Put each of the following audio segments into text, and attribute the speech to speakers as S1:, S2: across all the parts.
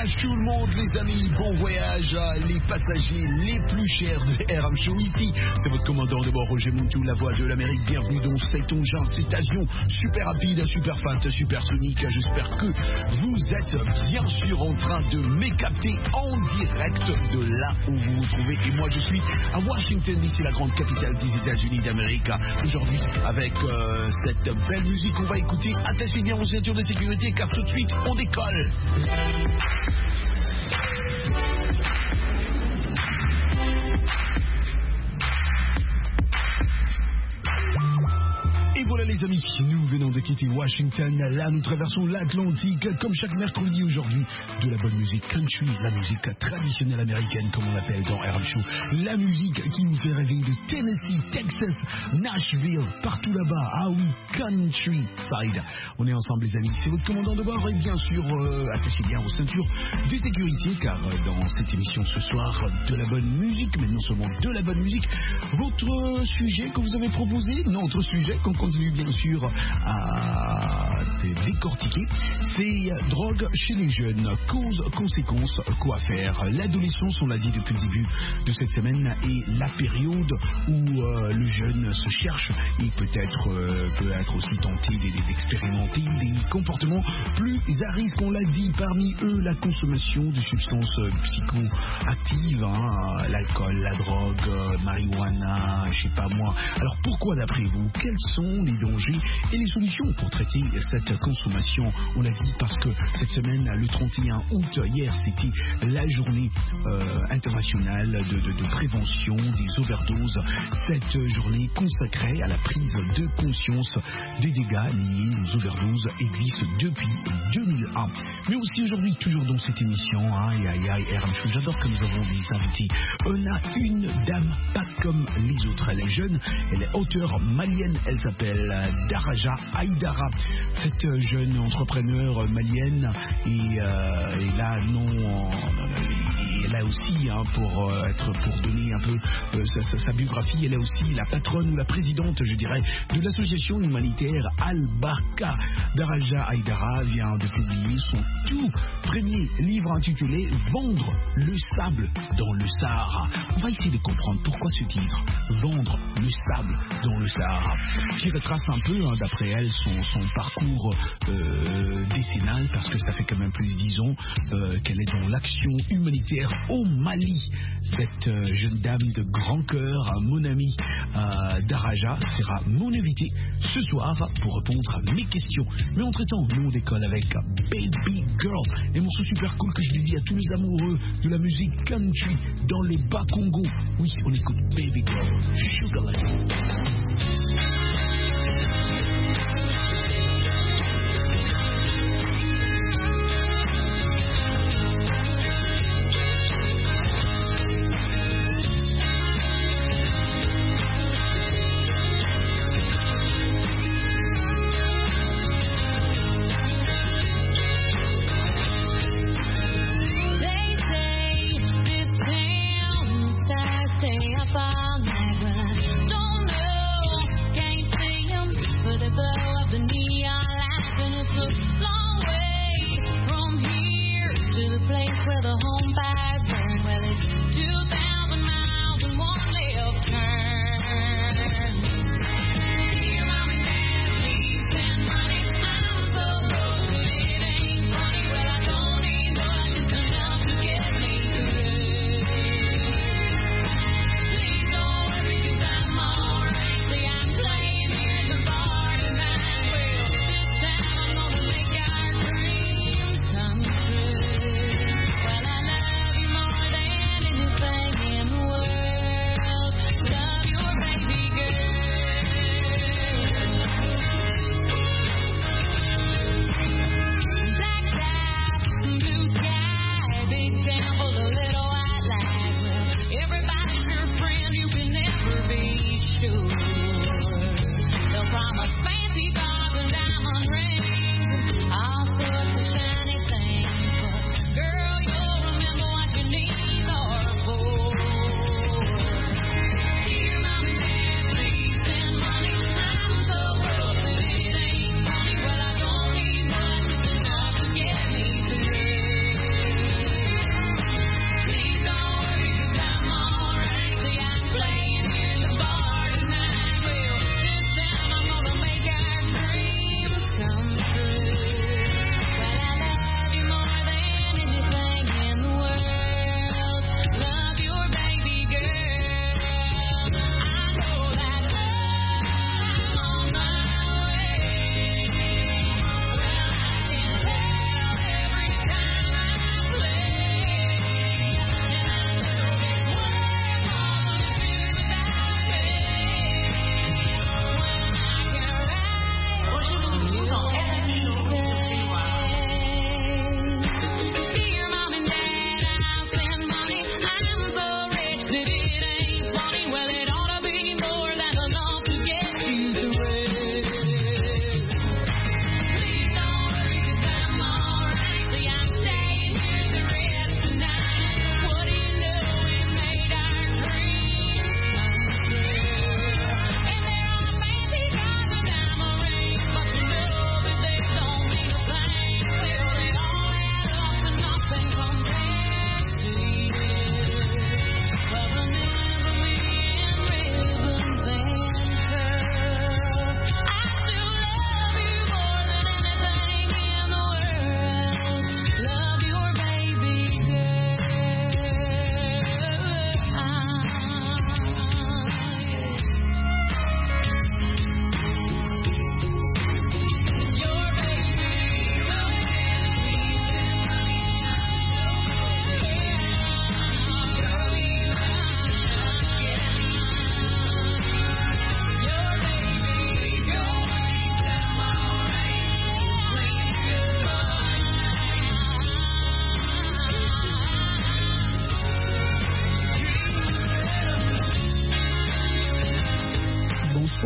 S1: voyage tout le monde, les amis, bon voyage, les passagers les plus chers de RM Show ici. C'est votre commandant de bord, Roger Montou, la voix de l'Amérique. Bienvenue dans cet engin, cet avion super rapide, super fast, super sonique. J'espère que vous êtes bien sûr en train de m'écapter en direct de là où vous vous trouvez. Et moi, je suis à Washington DC, la grande capitale des États-Unis d'Amérique. Aujourd'hui, avec cette belle musique, on va écouter. Attachez bien vos ceintures de sécurité, car tout de suite, on décolle. Et voilà les amis, nous venons de quitter Washington, là nous traversons l'Atlantique comme chaque mercredi aujourd'hui, de la bonne musique country, la musique traditionnelle américaine comme on l'appelle dans RM Show, la musique qui nous fait rêver de Tennessee, Texas, Nashville, partout là-bas, ah oui, countryside. On est ensemble les amis, c'est votre commandant de bord et bien sûr attachez bien vos ceintures de sécurité car dans cette émission ce soir de la bonne musique, mais non seulement de la bonne musique, votre sujet que vous avez proposé, notre sujet qu'on continue bien sûr à décortiquer, c'est drogue chez les jeunes, cause, conséquence, quoi faire. L'adolescence, on l'a dit depuis le début de cette semaine, est la période où le jeune se cherche et peut être aussi tenté d'expérimenter des comportements plus à risque. On l'a dit, parmi eux la consommation de substances psychoactives, l'alcool, la drogue, marijuana, je sais pas moi. Alors pourquoi d'après vous, quels sont les dangers et les solutions pour traiter cette consommation? On l'a dit parce que cette semaine, le 31 août, hier, c'était la journée internationale de prévention des overdoses. Cette journée consacrée à la prise de conscience des dégâts liés aux overdoses existe depuis 2001. Mais aussi aujourd'hui, toujours dans cette émission, RM Show, j'adore que nous avons des invités. On a une dame pas comme les autres. Elle est jeune, elle est auteure malienne, elle s'appelle Daraja Haïdara. Cette jeune entrepreneur malienne et là elle a aussi pour donner un peu sa biographie, elle est aussi la patronne ou la présidente, je dirais, de l'association humanitaire Al-Barka. Daraja Haïdara vient de publier son tout premier livre intitulé Vendre le sable dans le Sahara. On va essayer de comprendre pourquoi ce titre, Vendre le sable dans le Sahara. J'y retrace un peu, d'après elle, son parcours décennal, parce que ça fait quand même plus de 10 ans qu'elle est dans l'action humanitaire au Mali. Cette jeune dame de grand cœur, mon amie Daraja, sera mon invitée ce soir pour répondre à mes questions. Mais entre-temps, nous on décolle avec Baby Girl, et morceau super cool que je dédie à tous les amoureux de la musique country dans les Bas-Congo. Oui, on écoute Baby Girl, Sugar Lady.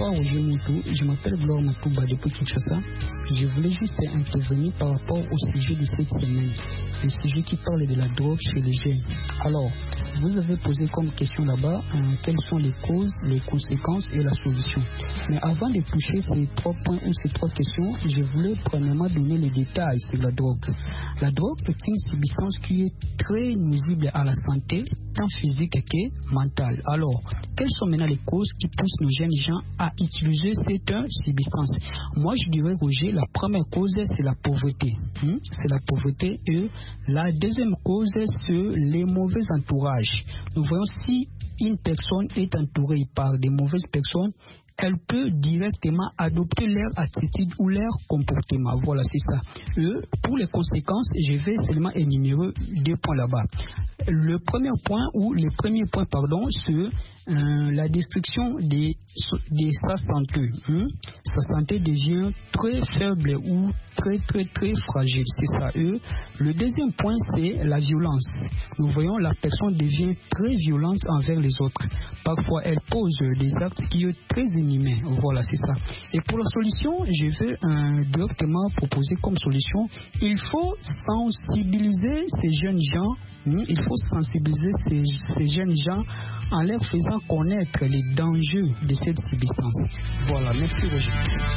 S2: Bonsoir Roger Moutou, je m'appelle Gloire Matouba depuis Kinshasa. Je voulais juste intervenir par rapport au sujet de cette semaine, le sujet qui parle de la drogue chez les jeunes. Alors, vous avez posé comme question là-bas quelles sont les causes, les conséquences et la solution. Mais avant de toucher ces 3 points ou ces 3 questions, je voulais premièrement donner les détails sur la drogue. La drogue est une substance qui est très nuisible à la santé, tant physique que mentale. Alors, quelles sont maintenant les causes qui poussent nos jeunes gens à utiliser cette substance? Moi, je dirais, Roger, la première cause, c'est la pauvreté. C'est la pauvreté. Et la deuxième cause, c'est les mauvais entourages. Nous voyons si une personne est entourée par des mauvaises personnes, elle peut directement adopter leur attitude ou leur comportement. Voilà, c'est ça. Pour les conséquences, je vais seulement énumérer 2 points là-bas. Le premier point, c'est la destruction de sa santé. Sa santé devient très faible ou très fragile. C'est ça. Le deuxième point, c'est la violence. Nous voyons la personne devient très violente envers les autres. Parfois, elle pose des actes qui sont très inhumains. Voilà, c'est ça. Et pour la solution, je vais directement proposer comme solution, il faut sensibiliser ces jeunes gens. Il faut sensibiliser ces jeunes gens en leur faisant connaître les dangers de cette substance. Voilà, merci Roger.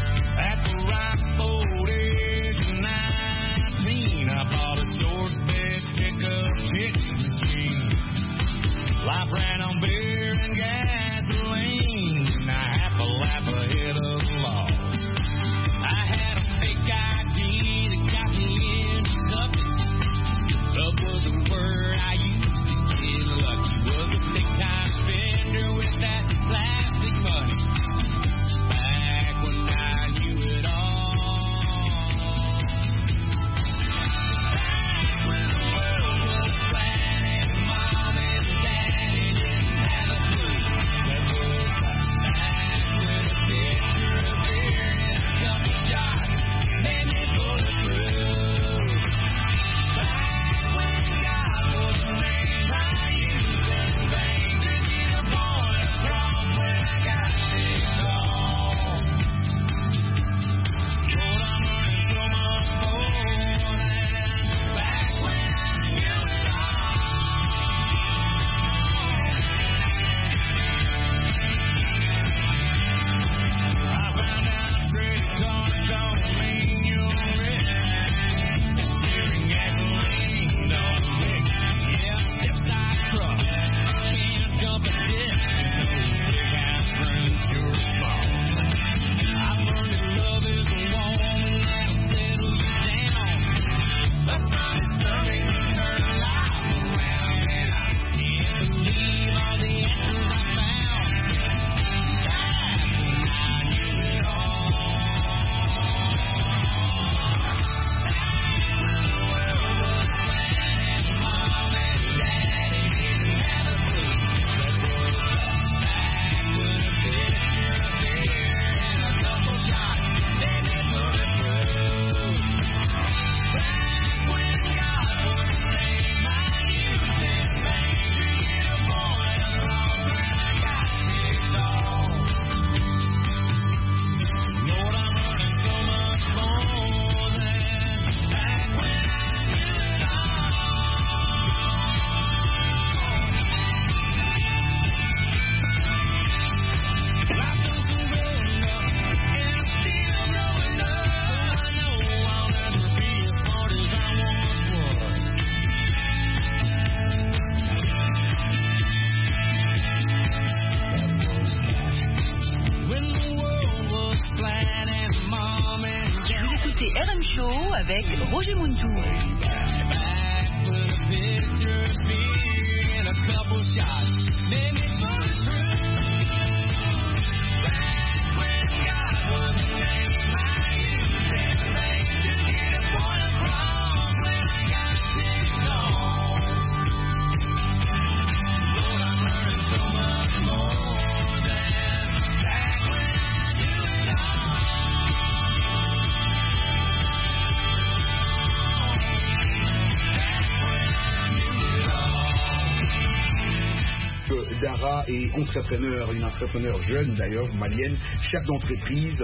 S3: avec Roger Moutou.
S1: Dara est entrepreneur, une entrepreneure jeune d'ailleurs, malienne, chef d'entreprise.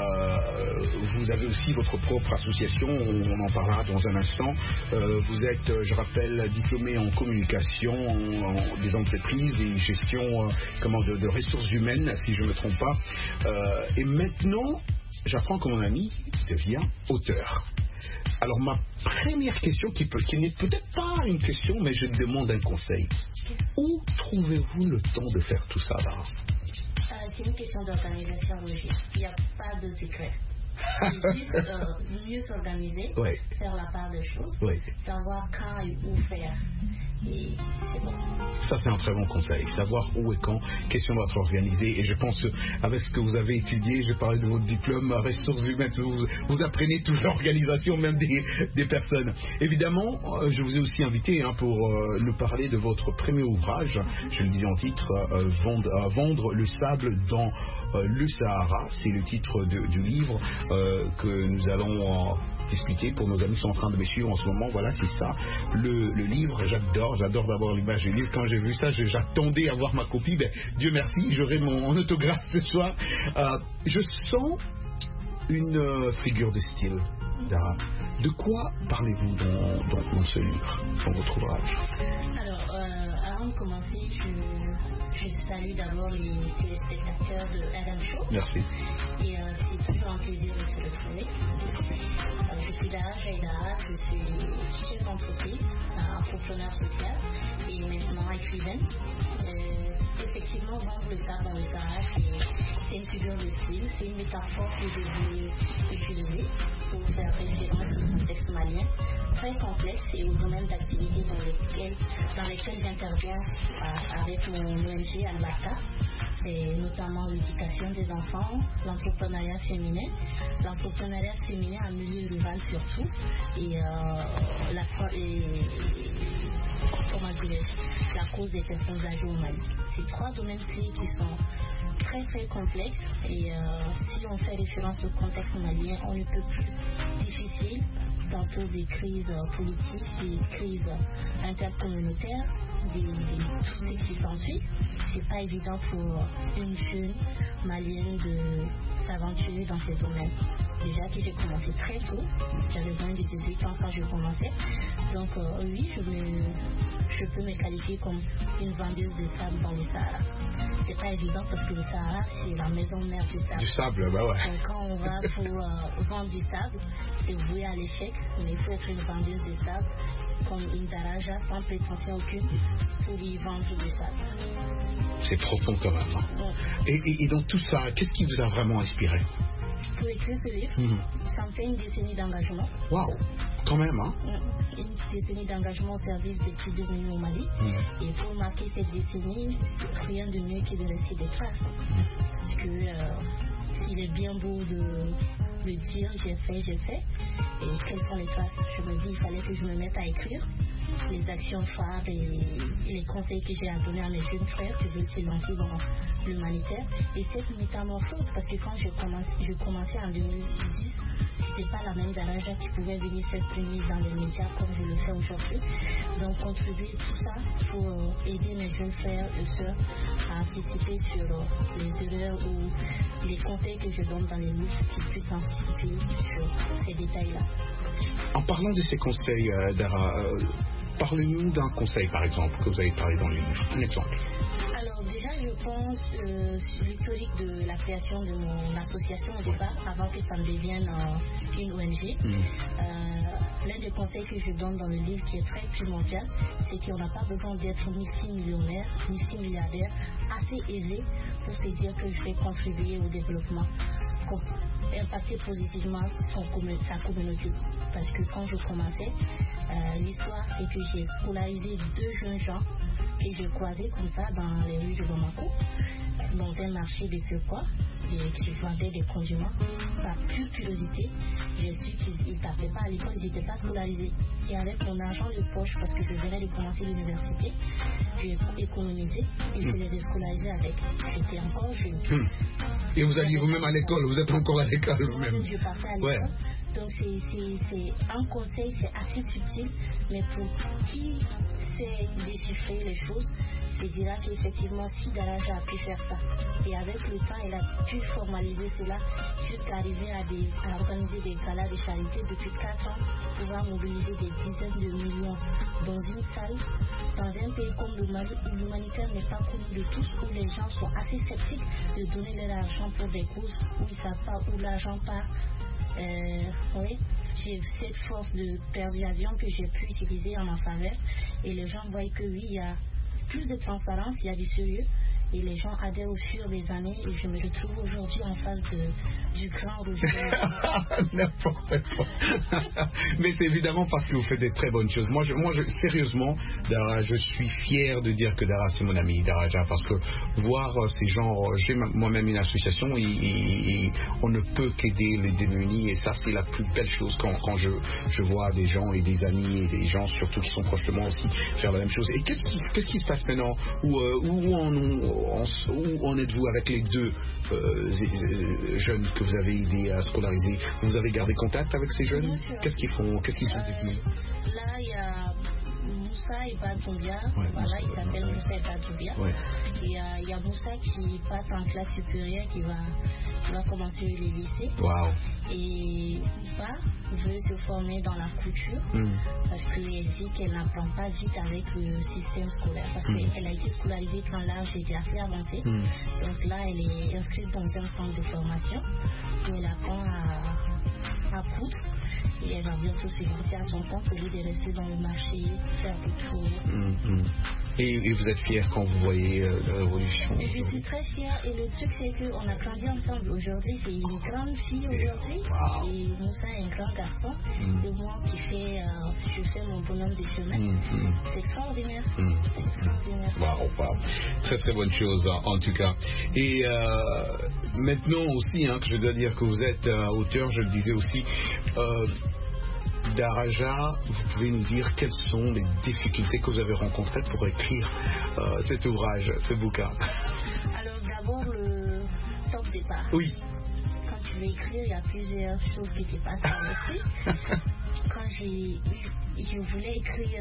S1: Vous avez aussi votre propre association, on en parlera dans un instant. Vous êtes, je rappelle, diplômé en communication des entreprises et gestion de ressources humaines, si je ne me trompe pas. Et maintenant, j'apprends que mon ami devient auteur. Alors ma première question, qui n'est peut-être pas une question, mais je demande un conseil. Où trouvez-vous le temps de faire tout ça là?
S3: C'est une question d'organisation, Roger. Il n'y a pas de secret. C'est juste mieux s'organiser, faire la part des choses, savoir quand et où faire. Et c'est bon.
S1: Ça, c'est un très bon conseil. Savoir où et quand, question d'être organisée. Et je pense qu'avec ce que vous avez étudié, je parlais de votre diplôme ressources humaines, vous apprenez toute l'organisation, même des personnes. Évidemment, je vous ai aussi invité pour nous parler de votre premier ouvrage. Je le dis en titre, Vendre le sable dans le Sahara. C'est le titre du livre que nous allons discuter pour nos amis qui sont en train de me suivre en ce moment. Voilà, c'est ça. Le livre, j'adore d'abord l'image du livre. Quand j'ai vu ça, j'attendais à voir ma copie. Dieu merci, j'aurai mon autographe ce soir. Je sens une figure de style, Dara. De quoi parlez-vous dans ce livre, dans votre ouvrage?
S3: Alors, avant de commencer, je salue d'abord les téléspectateurs de RM Show.
S1: Merci.
S3: Et c'est toujours un plaisir de se retrouver. Je suis Dara Jaïdara, je suis chef d'entreprise, entrepreneur social et maintenant écrivaine. Effectivement, vendre le sable dans le Sahara, c'est une figure de style, c'est une métaphore que je veux utiliser pour faire référence au contexte malien, très complexe et au domaine d'activité dans lesquels j'interviens avec mon ONG Al-Baka. C'est notamment l'éducation des enfants, l'entrepreneuriat féminin en milieu rural surtout, et la cause des personnes âgées au Mali. C'est trois domaines clés qui sont très très complexes et si on fait référence au contexte malien, on ne peut plus difficile, tantôt des crises politiques, des crises intercommunautaires, tout ce qui s'ensuit. C'est pas évident pour une jeune malienne de s'aventurer dans ces domaines. Déjà que j'ai commencé très tôt, j'avais moins de 18 ans quand j'ai commencé. Donc oui, je peux me qualifier comme une vendeuse de sable dans le Sahara. C'est pas évident parce que le Sahara, c'est la maison mère du sable.
S1: Du sable, bah ouais.
S3: Donc quand on va pour vendre du sable, c'est voué à l'échec, mais il faut être une vendeuse de sable comme une daraja sans prétention aucune pour y vendre du sable.
S1: C'est profond quand même. Hein. Et dans tout ça, qu'est-ce qui vous a vraiment inspiré?
S3: Pour écrire ce livre, ça me fait une décennie d'engagement.
S1: Waouh, quand même, hein?
S3: Une décennie d'engagement au service des plus démunis au Mali. Et pour marquer cette décennie, rien de mieux que de laisser des traces. Parce que il est bien beau de dire j'ai fait. Et quelles sont les traces? Je me dis il fallait que je me mette à écrire les actions phares et les conseils que j'ai à donner à mes jeunes frères qui veulent se lancer dans l'humanitaire. Et cette métamorphose, parce que quand je commençais en 2010, c'était pas la même Daraja qui pouvait venir s'exprimer dans les médias comme je le fais aujourd'hui. Donc contribuer tout ça pour aider mes jeunes frères et sœurs à anticiper sur les erreurs ou les conseils que je donne dans les livres qu'ils puissent anticiper sur ces détails-là.
S1: En parlant de ces conseils, Dara, parlez-nous d'un conseil par exemple que vous avez parlé dans le livre. Un exemple.
S3: Alors déjà je pense sur l'historique de la création de mon association au départ, avant que ça ne devienne une ONG. L'un des conseils que je donne dans le livre qui est très primordial, c'est qu'on n'a pas besoin d'être multimillionnaire, multimilliardaire, assez aisé pour se dire que je vais contribuer au développement, impacter positivement sa communauté. Parce que quand je commençais, l'histoire c'est que j'ai scolarisé 2 jeunes gens que j'ai croisés comme ça dans les rues de Bamako, dans un marché de surpoids, et qui vendaient des condiments. Par pure curiosité, j'ai su qu'ils ne tapaient pas à l'école, ils n'étaient pas scolarisés. Et avec mon argent de poche, parce que je venais de commencer l'université, j'ai économisé et je les ai scolarisés avec. J'étais encore jeune.
S1: Et vous alliez vous-même à l'école, vous êtes encore à l'école vous-même.
S3: Je partais à l'école. Donc c'est un conseil, c'est assez subtil, mais pour qui sait déchiffrer les choses, c'est dira qu'effectivement si Daraja a pu faire ça, et avec le temps elle a pu formaliser cela jusqu'à arriver à organiser des galas de charité depuis 4 ans, pouvoir mobiliser des dizaines de millions dans une salle, dans un pays comme le Mali où l'humanitaire n'est pas connu de tous, où les gens sont assez sceptiques de donner leur argent pour des causes où ils ne savent pas où l'argent part. Oui, j'ai cette force de persuasion que j'ai pu utiliser en ma faveur, et les gens voient que oui, il y a plus de transparence, il y a du sérieux, et les gens adhèrent au fur des années, et je me retrouve aujourd'hui en face du grand Roger.
S1: N'importe quoi. Mais c'est évidemment parce que vous faites des très bonnes choses. Moi, sérieusement, Dara, je suis fier de dire que Dara, c'est mon ami, Daraja, parce que voir ces gens, j'ai moi-même une association, et on ne peut qu'aider les démunis, et ça, c'est la plus belle chose quand je vois des gens et des amis et des gens, surtout qui sont proches de moi aussi, faire la même chose. Et qu'est-ce qui se passe maintenant? Où en êtes-vous avec les 2 jeunes que vous avez aidés à scolariser? Vous avez gardé contact avec ces jeunes? Qu'est-ce qu'ils font? Qu'est-ce qu'ils sont devenus?
S3: Là, il y a Moussa et Batoubia. Voilà, il s'appelle Moussa et Batoubia. Ouais. Il y a Moussa qui passe en classe supérieure, qui va commencer le lycée.
S1: Wow.
S3: Et Moussa veut se former dans la couture parce qu'elle dit qu'elle n'apprend pas vite avec le système scolaire, parce qu'elle a été scolarisée quand l'âge était assez avancé. Donc là, elle est inscrite dans un centre de formation où elle apprend à coudre, et elle va bientôt se lancer à son compte au lieu de rester dans le marché, faire le tour.
S1: Et vous êtes fiers quand vous voyez la révolution?
S3: Je suis très fière, et le truc c'est qu'on a grandi ensemble. Aujourd'hui, c'est une grande fille aujourd'hui, et Moussa est un grand garçon, et moi je fais mon bonhomme de chemin. C'est extraordinaire. C'est extraordinaire.
S1: Wow. Très très bonne chose en tout cas. Et maintenant aussi, que je dois dire que vous êtes auteur, je le disais aussi, Daraja, vous pouvez nous dire quelles sont les difficultés que vous avez rencontrées pour écrire cet ouvrage, ce bouquin?
S3: Alors d'abord le top départ.
S1: Oui.
S3: Quand tu veux écrire, il y a plusieurs choses qui te passent par l'esprit. Quand je voulais écrire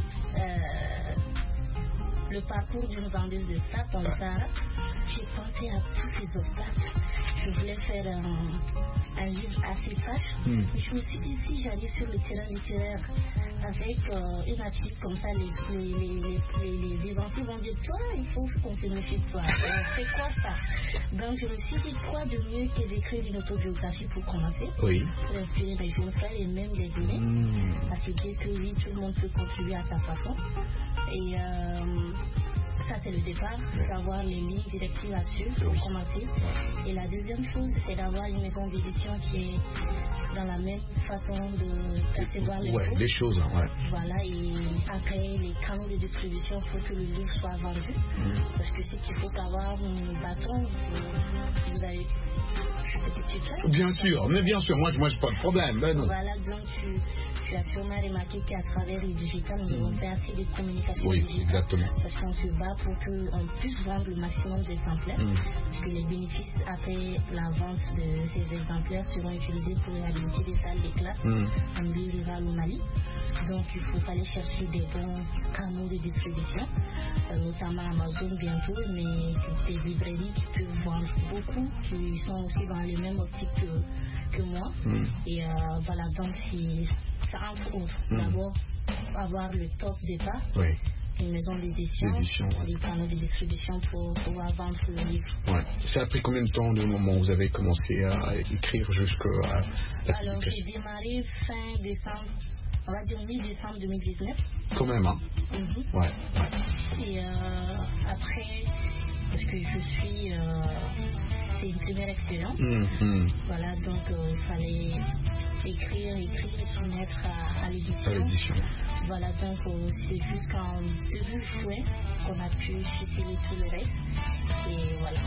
S3: le parcours d'une vendeuse de sacs dans le Sahara, j'ai pensé à tous ces obstacles. Je voulais faire un livre assez trash. Mais je me suis dit, si j'arrive sur le terrain littéraire avec une artiste comme ça, les dévanciers vont dire, toi, il faut qu'on se méfie de toi. C'est quoi ça? Donc je me suis dit, quoi de mieux que d'écrire une autobiographie pour commencer, pour inspirer mes jeunes frères et même les aînés à se dire que oui, tout le monde peut contribuer à sa façon. Et ça, c'est le départ, savoir les lignes directives à suivre pour commencer. Et la deuxième chose, c'est d'avoir une maison d'édition qui est dans la même façon de percevoir les choses. Voilà, et après, les canaux de distribution, il faut que le livre soit vendu. Parce que ce qu'il faut savoir, mon bâton, vous avez...
S1: Bien sûr, moi j'ai pas de problème.
S3: Voilà, donc tu as sûrement remarqué qu'à travers le digital, nous avons fait assez de communication digitale.
S1: Exactement.
S3: Parce qu'on se bat pour qu'on puisse vendre le maximum d'exemplaires, parce que les bénéfices après la vente de ces exemplaires seront utilisés pour réhabiliter des salles de classe en milieu rural au Mali. Donc il faut aller chercher des bons canaux de distribution, notamment Amazon bientôt, mais des librairies qui peuvent vendre beaucoup, qui sont aussi dans les mêmes optiques que moi. Et voilà, donc c'est entre autres. D'abord, avoir le top départ, une maison d'édition, des canaux de distribution pour pouvoir vendre le livre.
S1: Ça a pris combien de temps du moment où vous avez commencé à écrire jusqu'à...
S3: Alors j'ai démarré fin décembre, on va dire mi-décembre 2019.
S1: Quand même,
S3: Et après, parce que je suis... c'est une première expérience. Voilà, donc il fallait écrire, soumettre à l'édition. Voilà, donc c'est jusqu'en début juin qu'on a pu ficeler tout le reste. Et voilà.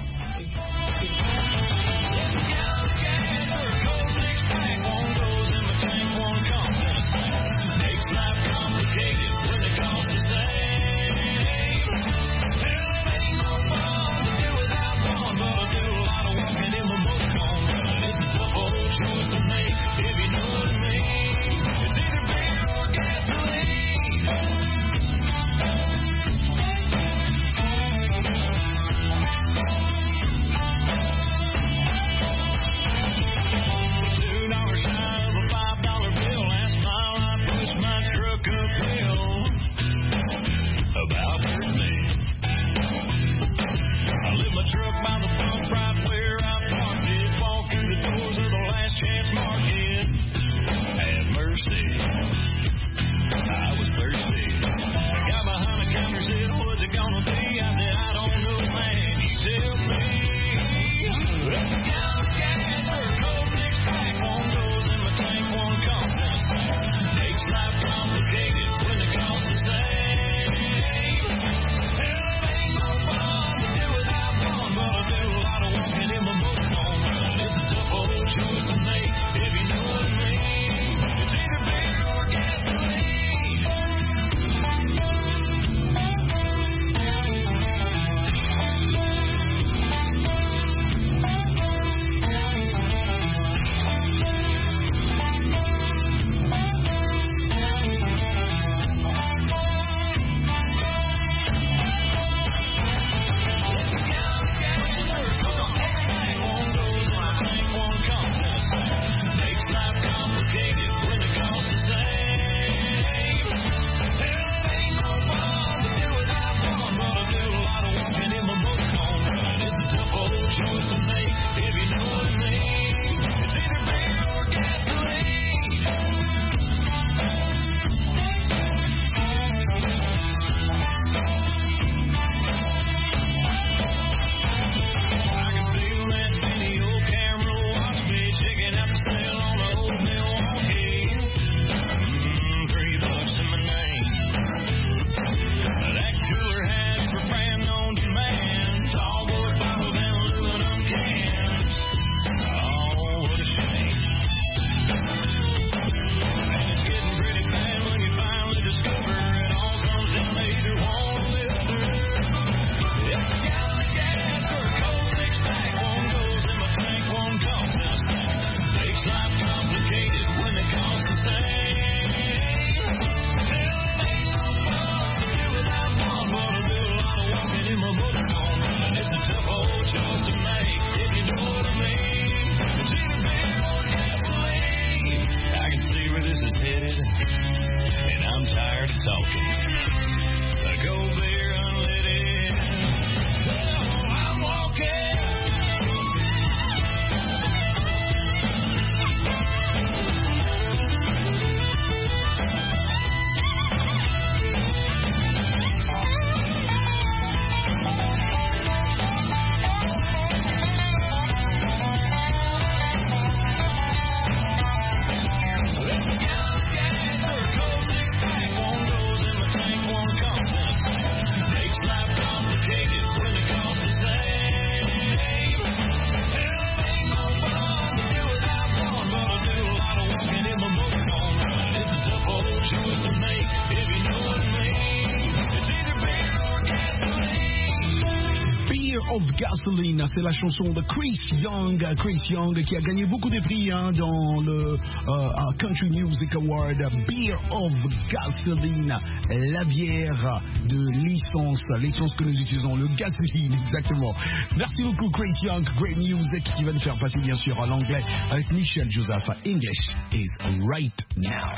S1: of Gasoline, c'est la chanson de Chris Young. Chris Young qui a gagné beaucoup de prix dans le Country Music Award. Beer of Gasoline, la bière de l'essence que nous utilisons, le gasoline, exactement. Merci beaucoup Chris Young, Great Music qui va nous faire passer bien sûr à l'anglais avec Michel Joseph. English is right now.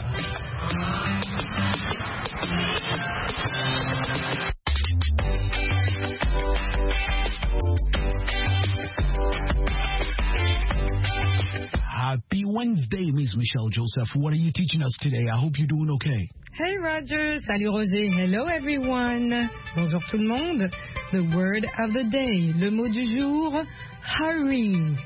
S1: Happy Wednesday, Miss Michelle Joseph. What are you teaching us today? I hope you're doing okay.
S4: Hey Roger, salut Roger, hello everyone. Bonjour tout le monde. The word of the day, le mot du jour, hurry.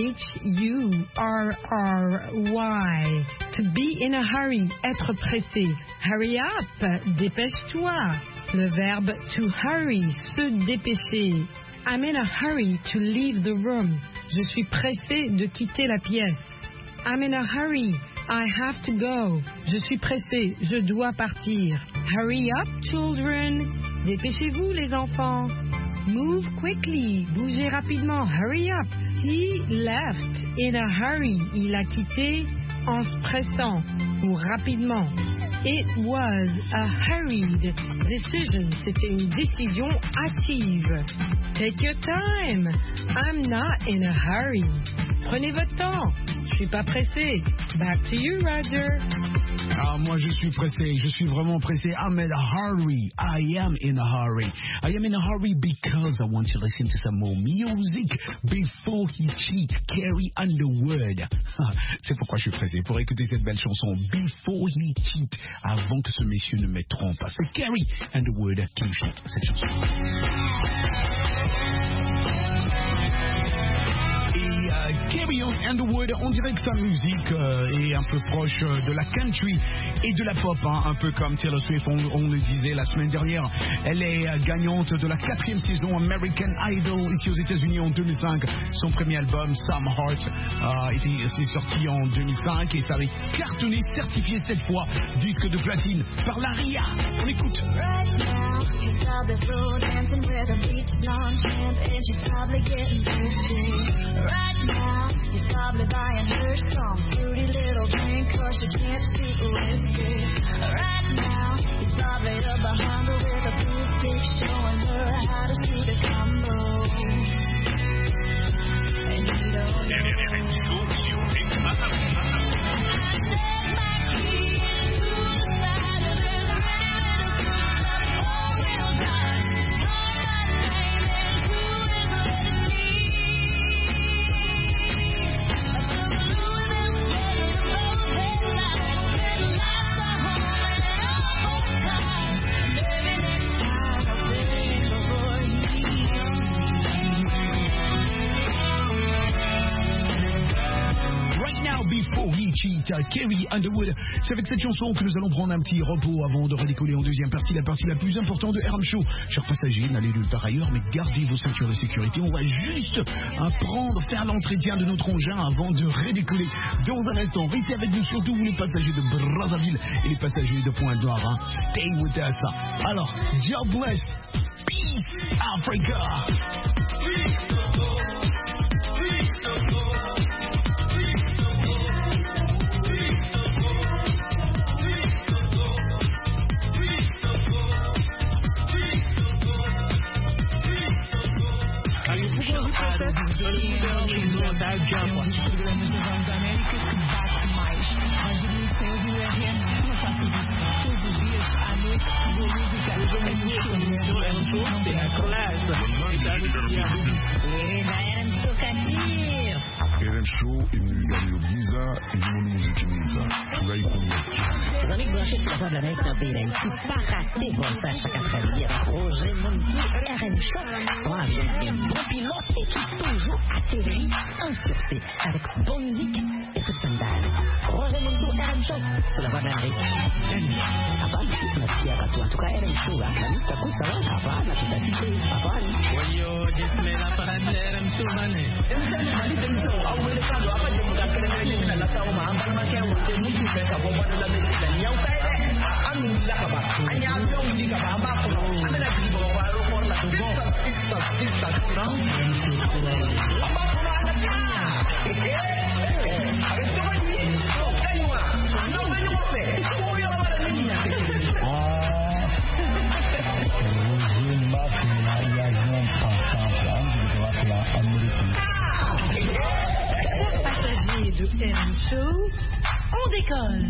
S4: H-U-R-R-Y. To be in a hurry, être pressé. Hurry up, dépêche-toi. Le verbe to hurry, se dépêcher. I'm in a hurry to leave the room. Je suis pressé de quitter la pièce. I'm in a hurry. I have to go. Je suis pressé. Je dois partir. Hurry up, children. Dépêchez-vous, les enfants. Move quickly. Bougez rapidement. Hurry up. He left in a hurry. Il a quitté en se pressant ou rapidement. It was a hurried decision. C'était une décision hâtive. Take your time. I'm not in a hurry. Prenez votre temps. Je suis pas pressé. Back to you, Roger.
S1: Ah, moi je suis pressé. Je suis vraiment pressé. I'm in a hurry. I am in a hurry. I am in a hurry because I want to listen to some more music before he cheats. Carrie Underwood. C'est pourquoi je suis pressé. Pour écouter cette belle chanson. Before he cheats. Avant que ce monsieur ne me trompe. C'est Carrie Underwood qui me chante cette chanson. Carrie Underwood, on dirait que sa musique est un peu proche de la country et de la pop, un peu comme Taylor Swift, on le disait la semaine dernière. Elle est gagnante de la 4e saison American Idol ici aux États-Unis en 2005. Son premier album, Some Heart, c'est sorti en 2005 et ça avait cartonné, certifié cette fois disque de platine par la RIA. On écoute.
S5: Right now, she's probably slow dancing with a beach blonde champ, and she's probably getting tipsy. Right now, he's probably buying her some fruity little drink, 'cause she can't speak whiskey. Right now, he's probably up behind her with a blue stick, showing her how to shoot a combo. And you don't know.
S1: Carrie Underwood. C'est avec cette chanson que nous allons prendre un petit repos avant de redécoller en deuxième partie, la partie la plus importante de RM Show. Chers passagers, n'allez nulle part ailleurs, mais gardez vos ceintures de sécurité. On va juste faire l'entretien de notre engin avant de redécoller dans un instant. Restez avec nous, surtout vous les passagers de Brazzaville et les passagers de Pointe-Noire. Stay with us. Alors, God bless. Peace, Africa.
S6: RM Show et nous Giza et du monde musique Giza. Tu vas y connaître.
S7: Les amis branchés sur la voie de l'Amérique dans le pays d'Haïti, pas raté bon ça chaque après-midi avec Roger Mondi, RM Show. Avec un bon pilote et qui toujours atterrit en sûreté avec bonne musique et toute bonne dalle. Roger Mondi, RM Show sur la voie de l'Amérique. Apa? Nasikia watu en tout cas RM Show akani taku sawa apa na tutafiti apa ni.
S8: Wayo jismela para RM Show mane. Awele kando apa je muda kene ni na lata o ma ambal ma ke wote mutu pe ka bo wala la be da nyau kai de anu la ka ba anya ko ndi ka ba ba ko amena di bo wa ro ko la to go
S4: Passagers de RM Show, on décolle.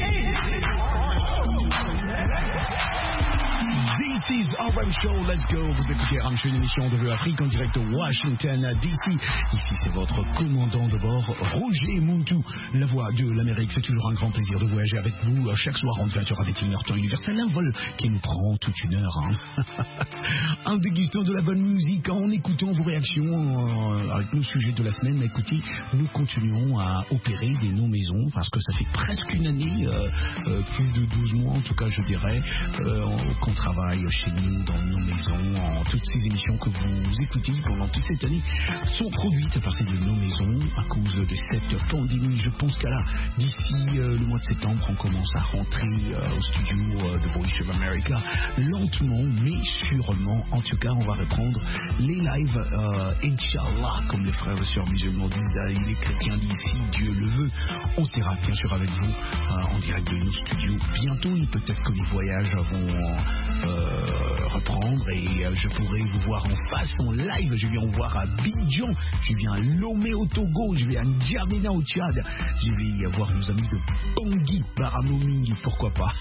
S1: This is RM Show, let's go. Vous écoutez RM Show, une émission de Vue Afrique en direct de Washington DC. Ici, c'est votre commandant de bord, Roger Muntu, la voix de l'Amérique. C'est toujours un grand plaisir de voyager avec vous chaque soir en 20h avec une heure temps universel. Un vol qui nous prend toute une heure. En dégustant de la bonne musique, en écoutant vos réactions avec nos sujets de la semaine. Écoutez, nous continuons à opérer des non-maisons parce que ça fait presque une année, plus de 12 mois en tout cas, je dirais, qu'on travaille chez nous dans nos maisons. Toutes ces émissions que vous écoutez pendant toute cette année sont produites par ces de nos maisons à cause de cette pandémie. Je pense qu'à là, d'ici le mois de septembre, on commence à rentrer au studio de Voice of America lentement mais sûrement. En tout cas, on va reprendre les lives, Inch'Allah, comme les frères et sœurs musulmans disent, les chrétiens d'ici, Dieu le veut. On sera bien sûr avec vous en direct de nos studios bientôt. Peut-être que les voyages vont reprendre et je pourrai vous voir en face, en live. Je viens vous voir à Abidjan, je viens à Lomé au Togo, je vais à N'Djamena au Tchad, je vais voir nos amis de Bangui, Baramomingi, pourquoi pas.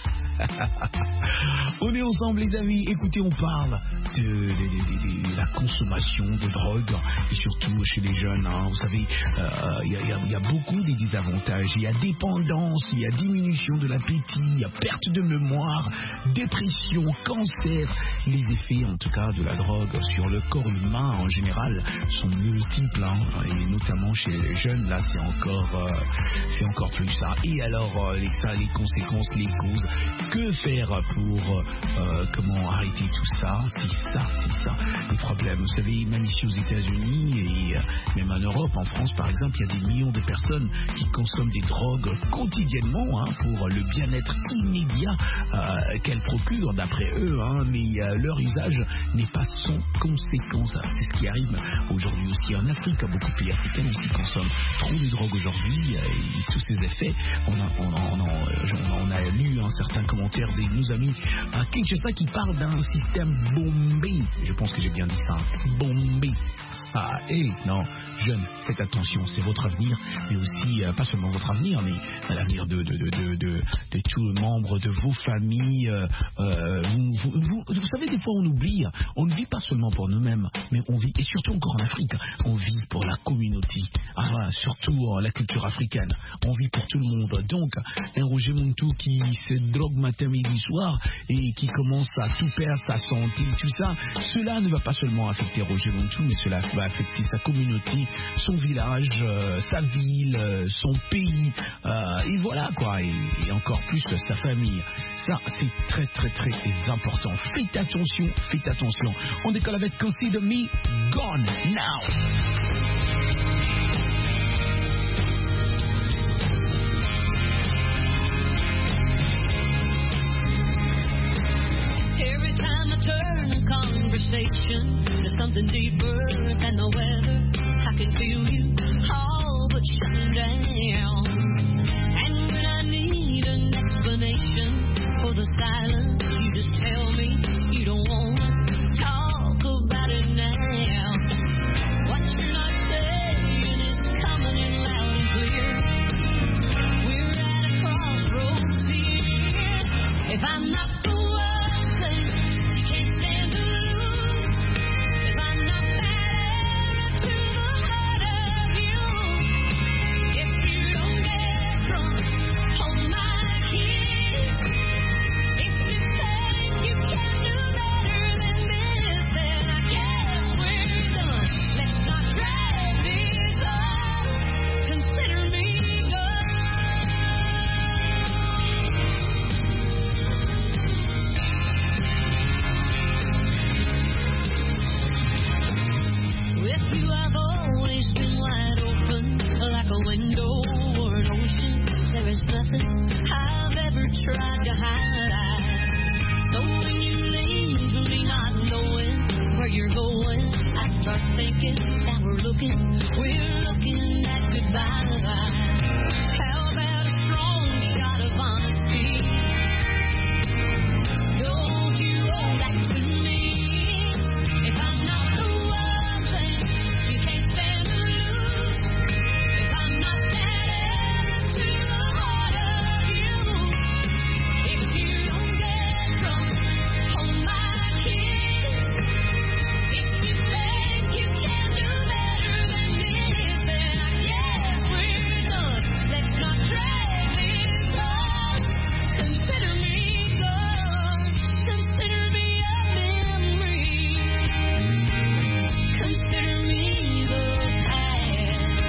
S1: On est ensemble les amis. Écoutez, on parle de la consommation de drogue et surtout chez les jeunes, vous savez, il y a beaucoup de désavantages. Il y a dépendance, il y a diminution de l'appétit, il y a perte de mémoire, dépression, cancer. Les effets en tout cas de la drogue sur le corps humain en général sont multiples, et notamment chez les jeunes là c'est encore plus ça. Et alors les conséquences, les causes. Que faire pour comment arrêter tout ça? C'est ça les problèmes. Vous savez, même ici aux États-Unis et même en Europe, en France par exemple, il y a des millions de personnes qui consomment des drogues quotidiennement pour le bien-être immédiat qu'elles procurent d'après eux, mais leur usage n'est pas sans conséquence. C'est ce qui arrive aujourd'hui aussi en Afrique. Beaucoup de pays africains aussi consomment trop de drogue aujourd'hui et tous ces effets. On a lu un certain commentaire de nos amis à Kinshasa qui parle d'un système bombé. Je pense que j'ai bien dit ça. Bombé. Non, jeunes, faites attention, c'est votre avenir, mais aussi, pas seulement votre avenir, mais l'avenir de tous les membres de vos familles. Vous savez, des fois on ne vit pas seulement pour nous-mêmes, mais on vit, et surtout encore en Afrique, on vit pour la communauté, surtout la culture africaine, on vit pour tout le monde. Donc, un Roger Muntu qui se drogue matin, midi, soir, et qui commence à tout perdre, sa santé, tout ça, cela ne va pas seulement affecter Roger Muntu, mais cela va affecter sa communauté, son village, sa ville, son pays, et voilà quoi, et encore plus sa famille. Ça, c'est très très très important. Faites attention. On décolle avec Consider Me Gone Now.
S9: Conversation, there's something deeper than the weather. I can feel you all but shutting down. And when I need an explanation for the silence, you just tell me you don't want to talk about it now. What you're not saying is coming in loud and clear. We're at a crossroads here. If I'm not the one, then you can't stand to lose. If I'm not that to the heart of you, if you don't get drunk, hold my kiss. If you think you can looking, that we're looking at goodbye. How about a strong shot of honesty? Don't you owe that to me? If I'm not the one, then you can't stand to lose. If I'm not that answer to the heart of you, if you don't get drunk on my kiss, if you think you can do better than this, then I guess we're done. Let's not drag this on. Consider me gone. Consider me a memory. Consider me the past.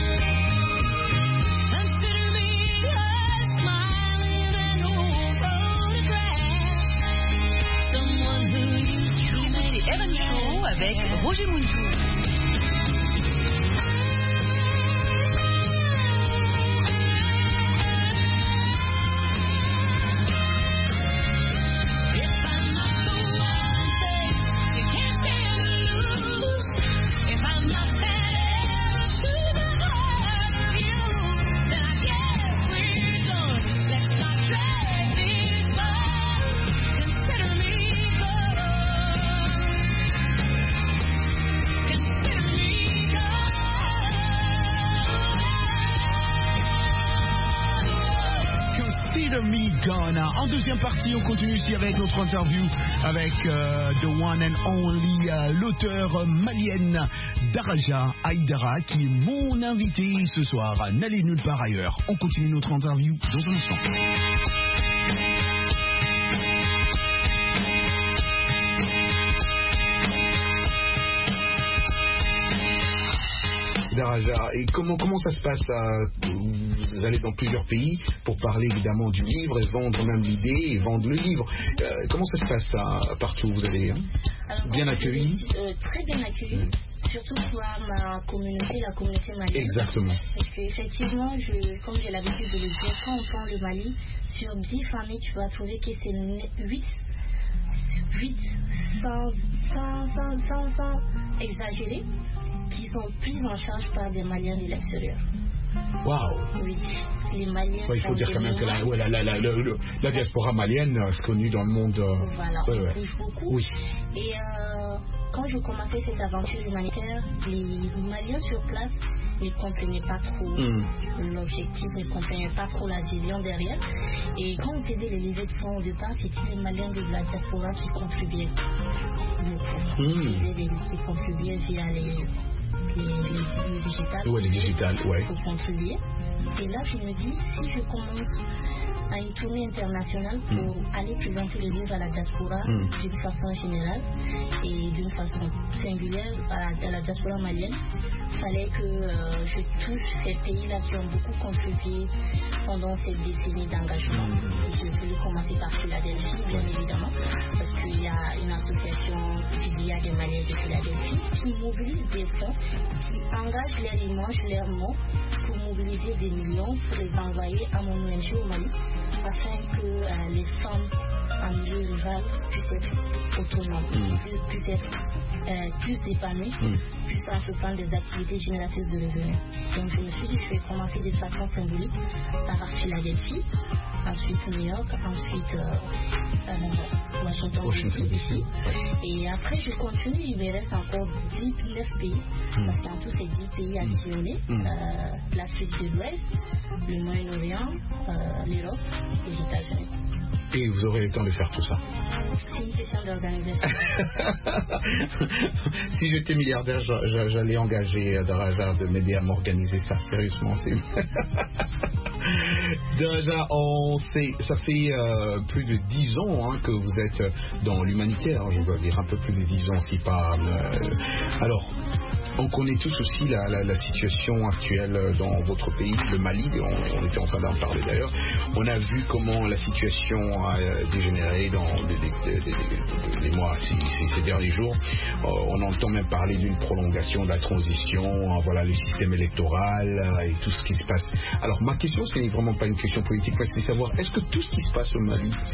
S9: Consider me a smiling and old photograph. Someone who used to make
S10: Evan Show avec Roger Munchou.
S9: If I'm not the one thing you can't stand to lose, if I'm not that answer to the heart of you, then I guess we're done. Let's not drag this on. Consider me gone. Consider me gone.
S1: Consider Me Gone. En deuxième partie, on continue ici avec notre interview avec the one and only l'auteur malienne Daraja Aïdara, qui est mon invité ce soir. N'allez nulle part ailleurs. On continue notre interview dans un instant.
S11: Daraja, et comment ça se passe vous allez dans plusieurs pays pour parler évidemment du livre et vendre même l'idée et vendre le livre. Comment ça se passe partout où vous allez
S3: Alors,
S11: bien accueilli?
S3: Très bien accueilli, surtout pour ma communauté, la communauté malienne.
S11: Exactement.
S3: Parce qu'effectivement, comme j'ai l'habitude de le dire, quand on prend le Mali, sur 10 familles, tu vas trouver que c'est 8 sans exagérer, qui sont prises en charge par des Maliens de l'extérieur.
S11: Waouh.
S3: Oui, les Maliens.
S11: Il faut dire quand même que la diaspora malienne est connue dans le monde.
S3: Voilà, on bouge beaucoup. Oui. Et quand je commençais cette aventure humanitaire, les Maliens sur place ne comprenaient pas trop l'objectif, ne comprenaient pas trop la vision derrière. Et quand on faisait les levées de fonds au départ, c'était les Maliens de la diaspora qui contribuaient. Qui contribuaient via les digitales.
S11: Ouais, les digitales, ouais.
S3: Pour contribuer. Et là, je me dis, si je commence à une tournée internationale pour aller présenter le livre à la diaspora d'une façon générale et d'une façon singulière à la diaspora malienne, il fallait que je touche ces pays-là qui ont beaucoup contribué pendant cette décennie d'engagement. Je voulais commencer par Philadelphie, bien évidemment, parce qu'il y a une association Filia des Maliens de Philadelphie qui mobilise des fonds, qui engage leurs images, leurs mots pour mobiliser des millions pour les envoyer à mon ONG au Mali, afin que les femmes en milieu rural puissent être autonomes, puissent être plus épanouies, puissent entreprendre des activités génératrices de revenus. Donc je me suis dit que je vais commencer de façon symbolique par Philadelphie, ensuite New York, ensuite Washington DC. Et après je continue, il me reste encore 9 pays, parce qu'en tout c'est 10 pays à sillonner, l'Afrique de l'Ouest, le Moyen-Orient, l'Europe et les États-Unis.
S11: Et vous aurez le temps de faire tout ça.
S3: C'est une question d'organisation.
S11: Si j'étais milliardaire, j'allais engager Daraja de m'aider à m'organiser ça. Sérieusement, c'est... Daraja, ça fait plus de 10 ans que vous êtes dans l'humanitaire. Je dois dire un peu plus de 10 ans, si pas... Alors... On connaît tous aussi la situation actuelle dans votre pays, le Mali, on était en train d'en parler d'ailleurs. On a vu comment la situation a dégénéré dans les mois, ces derniers jours. On entend même parler d'une prolongation de la transition, voilà, le système électoral et tout ce qui se passe. Alors ma question, ce n'est vraiment pas une question politique, c'est de savoir, est-ce que tout ce qui se passe au Mali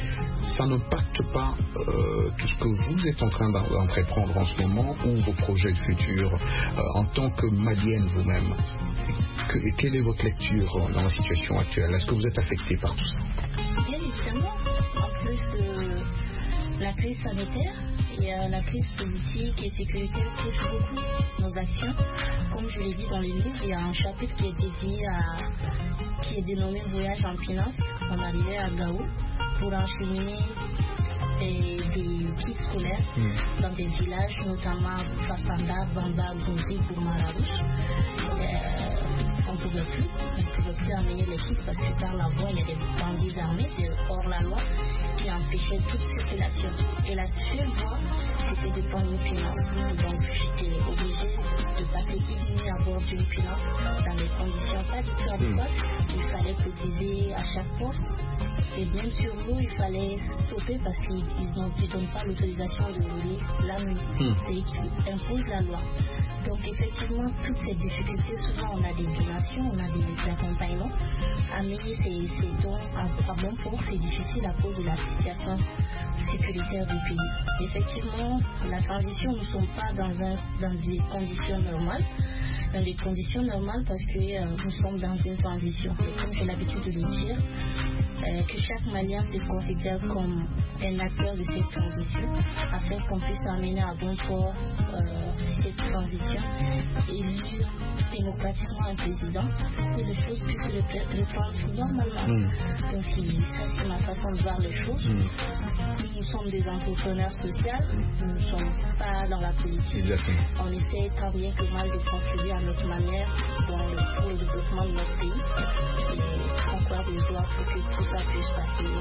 S11: ça n'impacte pas tout ce que vous êtes en train d'entreprendre en ce moment ou vos projets de futur en tant que Malienne vous-même? Quelle est votre lecture dans la situation actuelle? Est-ce que vous êtes affecté par tout ça?
S3: Bien évidemment. En plus de la crise sanitaire, il y a la crise politique et sécuritaire qui touche beaucoup nos actions. Comme je l'ai dit dans le livre, il y a un chapitre qui est dédié qui est dénommé Voyage en finance. On arrivait à Gao pour acheminer des kits scolaires dans des villages, notamment Fafanda, Bamba, Gouri, Gourmarouche. On ne pouvait plus amener les kits parce que par là-bas, il y a des bandits armés, c'est hors la loi, qui empêchaient toute circulation. Et la seule voie, c'était de prendre une finance. Donc j'étais obligée de passer 10 nuits à bord d'une finance dans des conditions pas du tout adéquates. Il fallait cotiser à chaque poste. Et bien sur l'eau, il fallait stopper parce qu'ils ne donnent pas l'autorisation de rouler la nuit. C'est eux qui imposent la loi. Donc effectivement, toutes ces difficultés, souvent on a des donations, on a des accompagnements. Amener ces dons à bon port, c'est difficile à cause de la situation sécuritaire du pays. Effectivement, la transition, nous ne sommes pas dans des conditions normales. Dans des conditions normales parce que nous sommes dans une transition. Et comme j'ai l'habitude de le dire, que chaque Malien se considère comme un acteur de cette transition afin qu'on puisse amener à bon port cette transition et élire démocratiquement un président pour que les choses puissent reprendre normalement. Donc ça c'est ma façon de voir les choses. Nous sommes des entrepreneurs sociaux, nous ne sommes pas dans la politique.
S11: Exactement.
S3: On essaie tant bien que mal de contribuer à notre manière pour le développement de notre pays. Et on croise les doigts pour que tout ça puisse passer.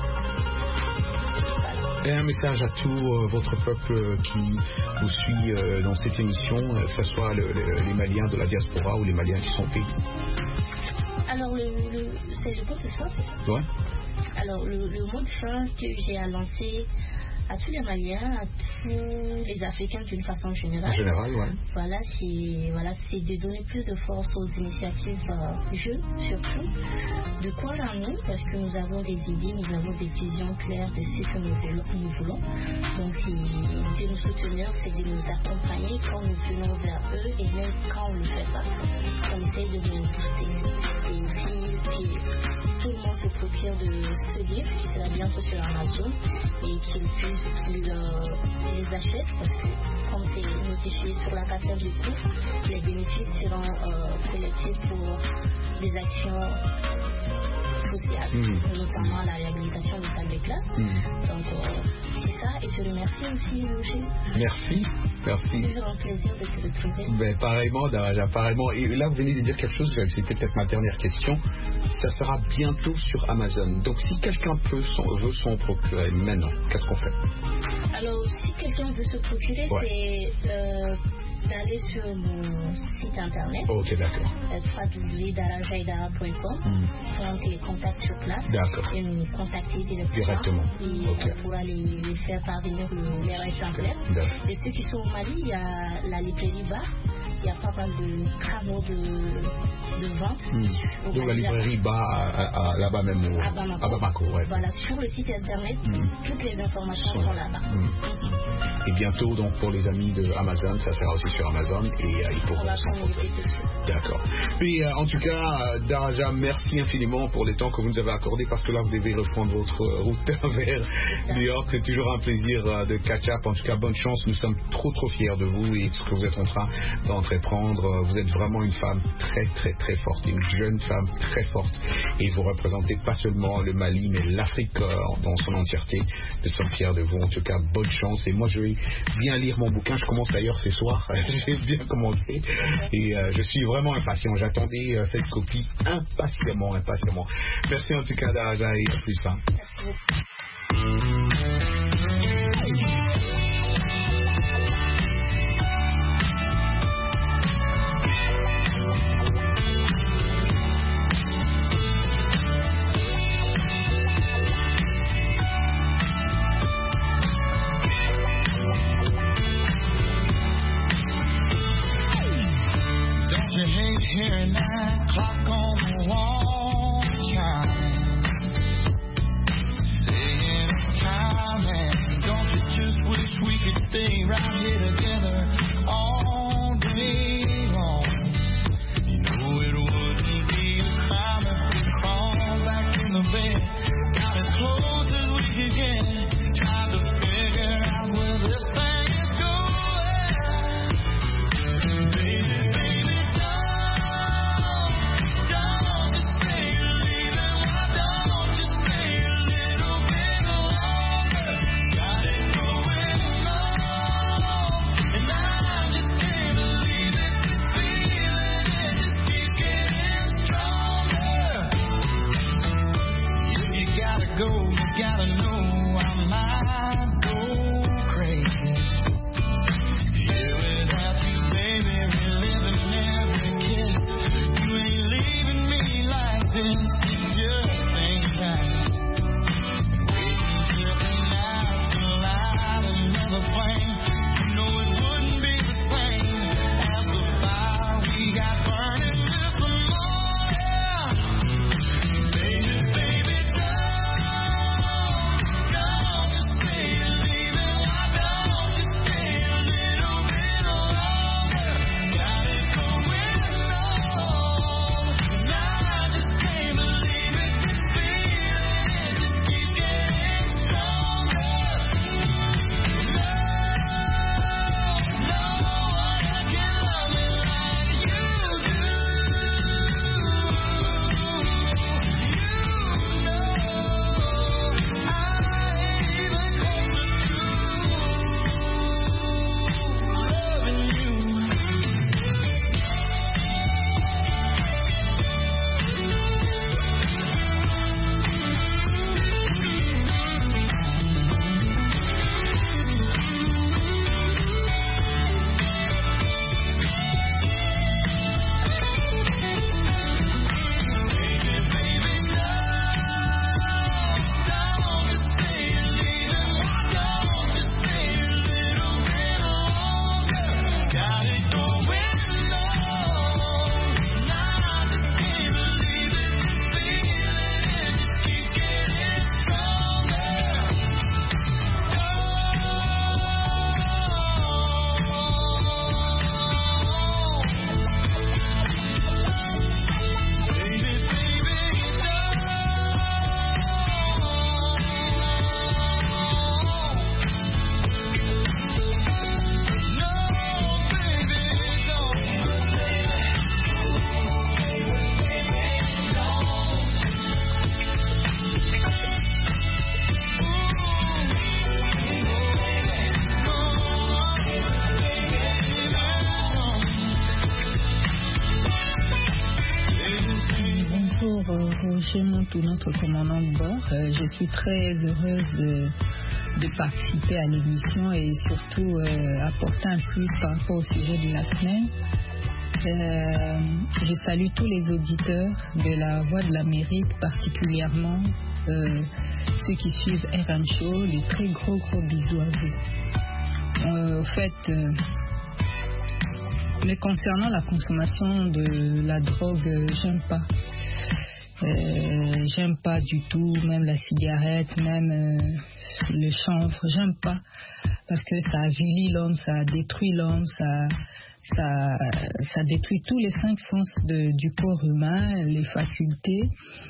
S11: Et un message à tout votre peuple qui vous suit dans cette émission, que ce soit les Maliens de la diaspora ou les Maliens qui sont au pays.
S3: Alors, c'est le mot de fin, c'est ça?
S11: Ouais.
S3: Alors, le mot de fin que j'ai à lancer à tous les Maliens, à tous les Africains d'une façon générale.
S11: En général, ouais.
S3: Voilà, c'est de donner plus de force aux initiatives jeunes, surtout, de croire en nous, parce que nous avons des idées, nous avons des visions claires de ce que nous voulons. Donc, c'est de nous soutenir, c'est de nous accompagner quand nous venons vers eux, et même quand on ne le fait pas, on essaie de nous booster. Et aussi, tout le monde se procure de ce livre qui sera bientôt sur Amazon et qu'ils les achètent parce que comme c'est notifié sur la carte du coût, les bénéfices seront collectés pour des actions sociales, notamment la réhabilitation des salles de classe. Donc c'est ça, et je remercie aussi Roger.
S11: Merci.
S3: C'est toujours un plaisir de te retrouver.
S11: Ben, pareillement, Daraja, pareillement. Et là, vous venez de dire quelque chose, c'était peut-être ma dernière question. Ça sera bientôt sur Amazon. Donc, si quelqu'un veut s'en procurer maintenant, qu'est-ce qu'on fait?
S3: Alors, si quelqu'un veut se procurer, c'est d'aller sur mon site internet.
S11: Ok, d'accord.
S3: www.darajaidara.com. Donc, les contacts sur place.
S11: D'accord.
S3: Et nous contacter directement. Et
S11: okay.
S3: On pourra les faire parvenir leur exemplaire. Et ceux qui sont au Mali, il y a la librairie Bar. Il y a pas mal de travaux de vente.
S11: Donc la librairie là-bas même à Bamako. Ouais.
S3: Voilà, sur le site internet, toutes les informations sont là-bas.
S11: Et bientôt, donc pour les amis de Amazon, ça sera aussi sur Amazon et ils pourront s'en procurer. D'accord. Et en tout cas, Daraja, merci infiniment pour les temps que vous nous avez accordé parce que là, vous devez reprendre votre route vers New York. C'est toujours un plaisir de catch-up. En tout cas, bonne chance. Nous sommes trop fiers de vous et de ce que vous êtes en train d'entreprendre. Vous êtes vraiment une femme très forte, une jeune femme très forte et vous représentez pas seulement le Mali mais l'Afrique dans son entièreté. Nous sommes fiers de vous. En tout cas, bonne chance et moi je vais bien lire mon bouquin. Je commence d'ailleurs ce soir. J'ai bien commencé et je suis vraiment impatient. J'attendais cette copie impatiemment. Merci en tout cas Daraja et à plus.
S3: Merci beaucoup.
S12: Hearing that clock on the wall chime, saying it's time. right here together all day long. You know it wouldn't be a crime if we crawled back in the bed, got as close as we could get, tried to figure out where this thing is going. Baby, baby, don't just say you're leaving. Why don't you stay a little bit longer? Got it going on, and I just can't believe it. This feeling, it just keeps getting stronger. If you gotta go, you gotta know I might go crazy. Here without you, baby, reliving every kiss. You ain't leaving me like this, it just ain't right. Waiting till the night's alive, another flame. You know it wouldn't be the same as the fire we got burning this morning. Baby, baby, don't just say you're leaving. Why don't you stay a little bit longer? Got it going on, and I just can't believe it. This feeling, it just keeps getting stronger. No one can love me like you do.
S13: Bonjour Roger Montou, notre commandant de bord. Je suis très heureuse de participer à l'émission et surtout apporter un plus par rapport au sujet de la semaine. Je salue tous les auditeurs de la Voix de l'Amérique, particulièrement ceux qui suivent RM Show. Des très gros bisous à vous. Au fait, mais concernant la consommation de la drogue, j'aime pas. J'aime pas du tout, même la cigarette, même le chanvre, j'aime pas. Parce que ça avilit l'homme, ça détruit l'homme, ça détruit tous les 5 sens du corps humain, les facultés.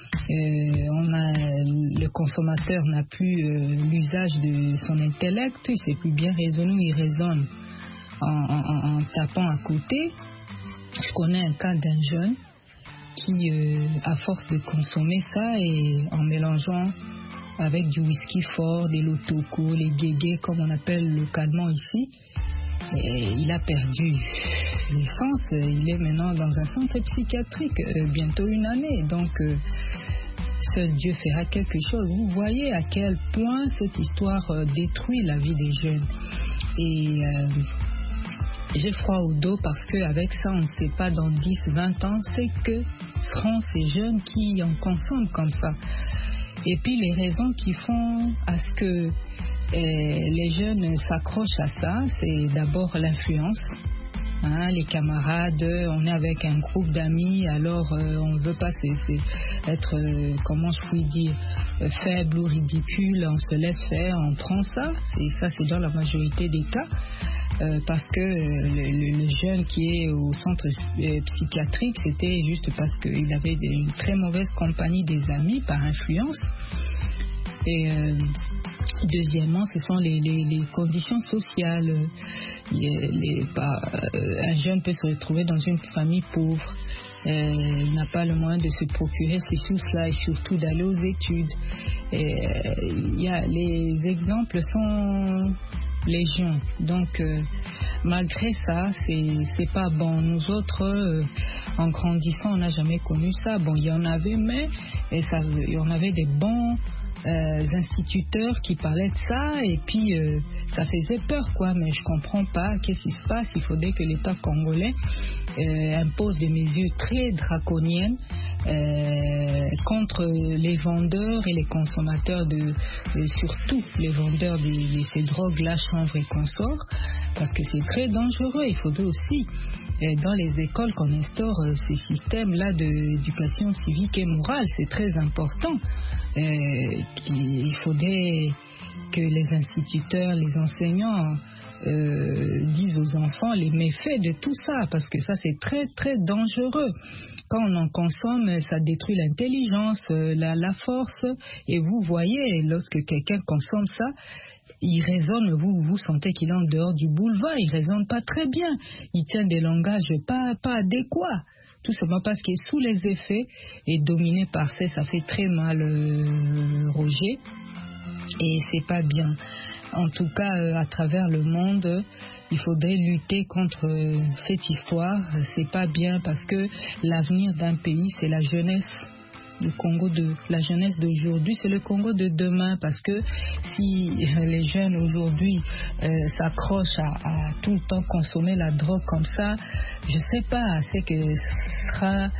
S13: Le consommateur n'a plus l'usage de son intellect, il sait plus bien raisonner, il raisonne en tapant à côté. Je connais un cas d'un jeune qui, à force de consommer ça et en mélangeant avec du whisky fort, des lotoko, les guégués comme on appelle localement ici, et il a perdu les sens. Il est maintenant dans un centre psychiatrique, bientôt 1 année. Donc, seul Dieu fera quelque chose. Vous voyez à quel point cette histoire détruit la vie des jeunes. Et j'ai froid au dos parce qu'avec ça, on ne sait pas dans 10, 20 ans, c'est que seront ces jeunes qui en consomment comme ça. Et puis les raisons qui font à ce que les jeunes s'accrochent à ça, c'est d'abord l'influence. Les camarades, on est avec un groupe d'amis, alors on ne veut pas être, comment je puis dire, faible ou ridicule, on se laisse faire, on prend ça, et ça c'est dans la majorité des cas. parce que le jeune qui est au centre psychiatrique, c'était juste parce qu'il avait une très mauvaise compagnie des amis par influence. Et deuxièmement, ce sont les conditions sociales. Un jeune peut se retrouver dans une famille pauvre, n'a pas le moyen de se procurer ces choses-là et surtout d'aller aux études. Les exemples sont légion. Donc, malgré ça, c'est pas bon. Nous autres, en grandissant, on n'a jamais connu ça. Bon, il y en avait, mais il y en avait des bons instituteurs qui parlaient de ça, et puis ça faisait peur, quoi. Mais je comprends pas qu'est-ce qui se passe. Il faudrait que l'État congolais impose des mesures très draconiennes contre les vendeurs et les consommateurs surtout les vendeurs de ces drogues-là, chanvre et consorts, parce que c'est très dangereux. Il faudrait aussi dans les écoles qu'on instaure ces systèmes-là d'éducation civique et morale. C'est très important. Il faudrait que les instituteurs, les enseignants disent aux enfants les méfaits de tout ça, parce que ça c'est très très dangereux. Quand on en consomme, ça détruit l'intelligence, la force, et vous voyez, lorsque quelqu'un consomme ça, il raisonne, vous sentez qu'il est en dehors du boulevard, il raisonne pas très bien, il tient des langages pas adéquats, tout simplement parce qu'il est sous les effets et dominé par ça fait très mal, Roger, et c'est pas bien. En tout cas, à travers le monde, il faudrait lutter contre cette histoire. C'est pas bien, parce que l'avenir d'un pays, c'est la jeunesse. Le Congo la jeunesse d'aujourd'hui, c'est le Congo de demain, parce que si les jeunes aujourd'hui s'accrochent à tout le temps consommer la drogue comme ça, je sais pas, c'est que ce sera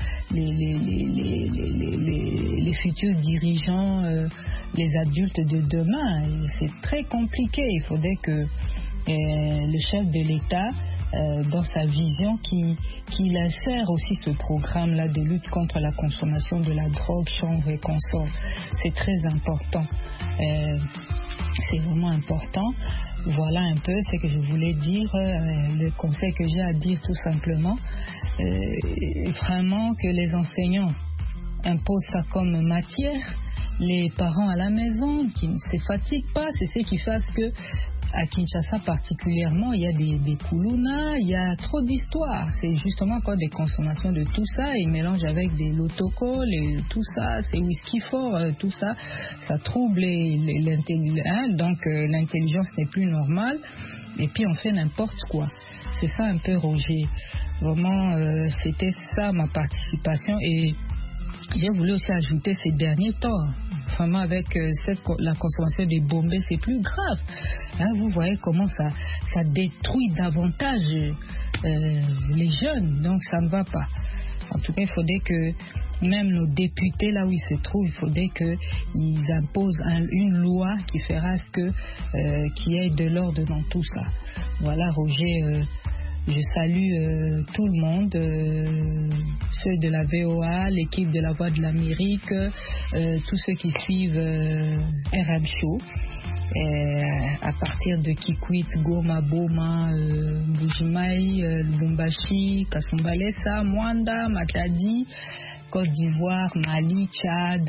S13: les futurs dirigeants, les adultes de demain. Et c'est très compliqué. Il faudrait que le chef de l'État, dans sa vision, qu'il insère aussi ce programme-là de lutte contre la consommation de la drogue, chanvre et consorts. C'est très important. C'est vraiment important. Voilà un peu ce que je voulais dire, le conseil que j'ai à dire tout simplement. Vraiment que les enseignants imposent ça comme matière. Les parents à la maison qui ne se fatiguent pas, c'est ce qui fait que à Kinshasa particulièrement, il y a des koulouna, il y a trop d'histoires. C'est justement encore des consommations de tout ça. Ils mélangent avec des lotocol et tout ça, c'est whisky fort, tout ça. Ça trouble l'intelligence. Donc l'intelligence n'est plus normale. Et puis on fait n'importe quoi. C'est ça un peu, Roger. Vraiment, c'était ça ma participation. Et j'ai voulu aussi ajouter ces derniers temps, vraiment avec la consommation des bombes, c'est plus grave. Hein, vous voyez comment ça détruit davantage les jeunes, donc ça ne va pas. En tout cas, il faudrait que même nos députés, là où ils se trouvent, il faudrait qu'ils imposent une loi qui fera qu'il y ait de l'ordre dans tout ça. Voilà, Roger. Je salue tout le monde, ceux de la VOA, l'équipe de la Voix de l'Amérique, tous ceux qui suivent RM Show. À partir de Kikwit, Goma, Boma, Bujimaï, Lubumbashi, Kasumbalesa, Mwanda, Matadi, Côte d'Ivoire, Mali, Tchad,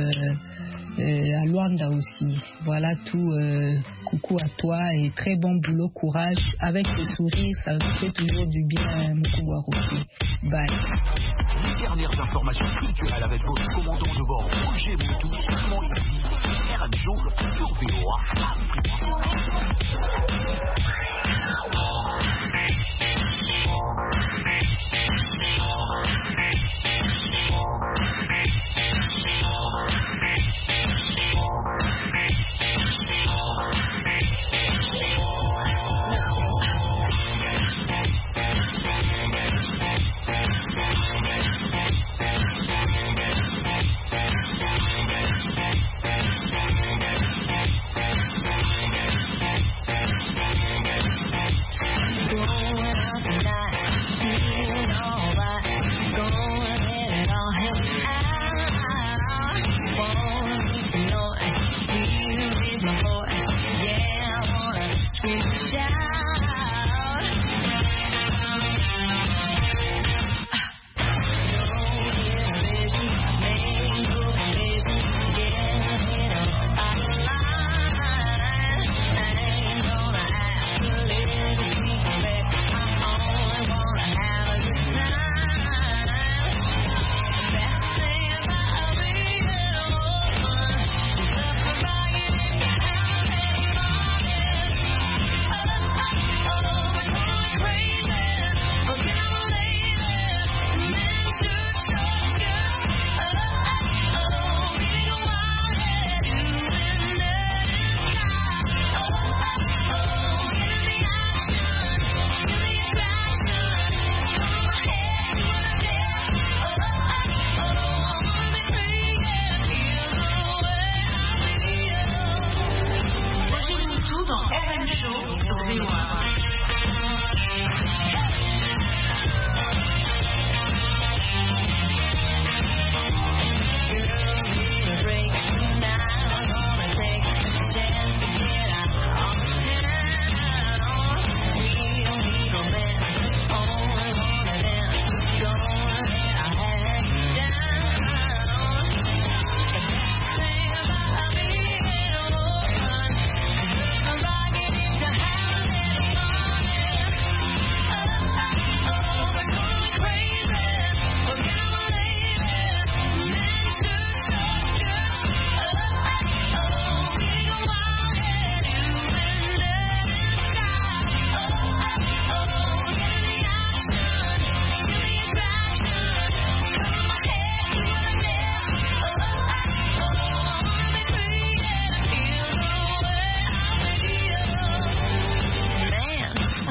S13: à Luanda aussi. Voilà tout. Coucou à toi et très bon boulot, courage. Avec le sourire, ça fait toujours du bien, Moukouwa Roger. Bye.
S14: Les dernières informations culturelles avec votre commandant de bord, Roger Moutou, seulement ici, RM Show sur VOA.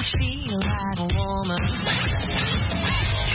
S9: feel like a woman.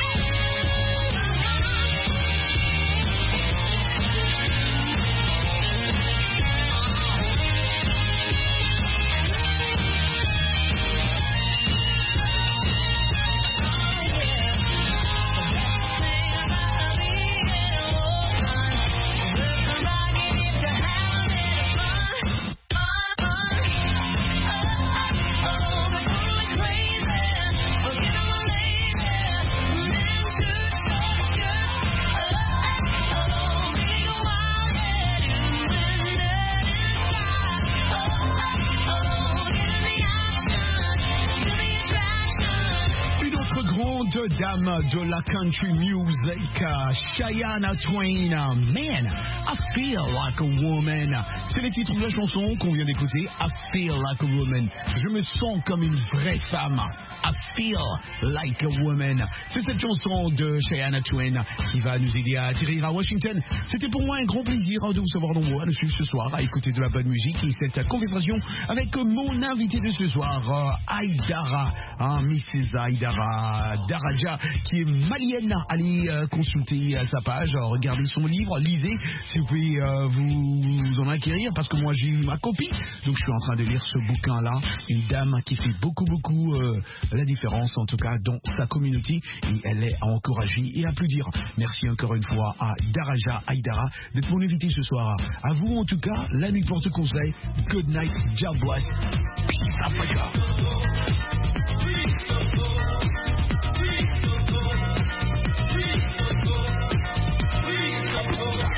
S1: Dame de la country music, Shania Twain, Man, I Feel Like a Woman. C'est les titres de la chanson qu'on vient d'écouter, I Feel Like a Woman. Je me sens comme une vraie femme, I Feel Like a Woman. C'est cette chanson de Shania Twain qui va nous aider à atterrir à Washington. C'était pour moi un grand plaisir de vous savoir nombreux à nous suivre ce soir, à écouter de la bonne musique et cette conversation avec mon invité de ce soir, Aïdara, Mrs. Aïdara Daraja, qui est malienne. Allez consulter sa page, regardez son livre, lisez si vous pouvez vous en acquérir, parce que moi j'ai eu ma copie, donc je suis en train de lire ce bouquin là. Une dame qui fait beaucoup la différence, en tout cas dans sa communauté, et elle est à encourager et à applaudir. Merci encore une fois à Daraja Aïdara d'être mon invité ce soir. À vous en tout cas, la nuit porte conseil. Good night, God bless, peace Africa.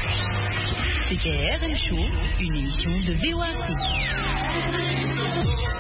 S10: C'était RM Show, une émission de VOA Afrique.